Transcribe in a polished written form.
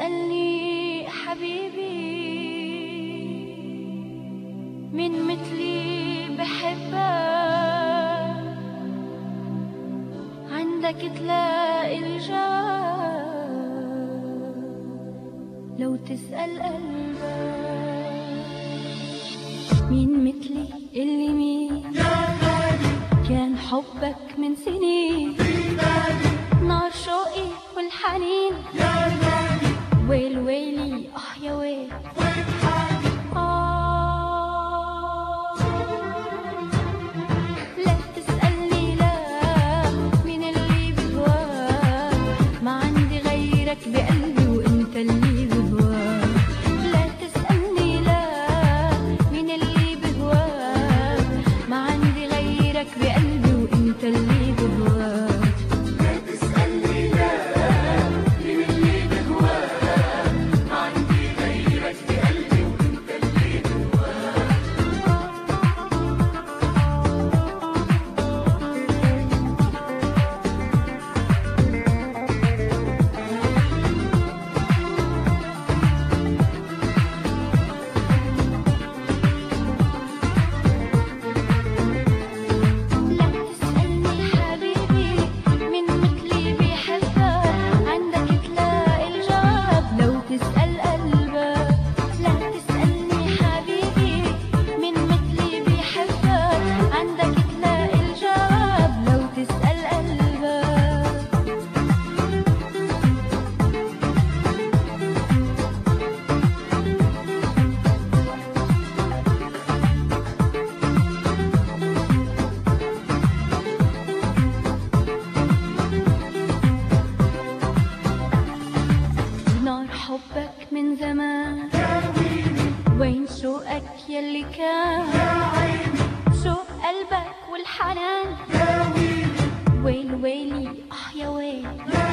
تسألني حبيبي مين مثلي بحبك، عندك تلاقي الجواب لو تسأل قلبك. مين مثلي اللي مين كان حبك من سنين، نار شوقي والحنين، ويل ويلي يا ويل. لا تسألني لا مين اللي بهواك، ما عندي غيرك بقلبي وانت اللي بهواك. لا تسألني لا مين اللي بهواك، ما عندي غيرك بقلبي وانت اللي بهواك. حبك من زمان وين شوقك يلي كان، شوق قلبك والحنان، ويل ويلي يا ويل.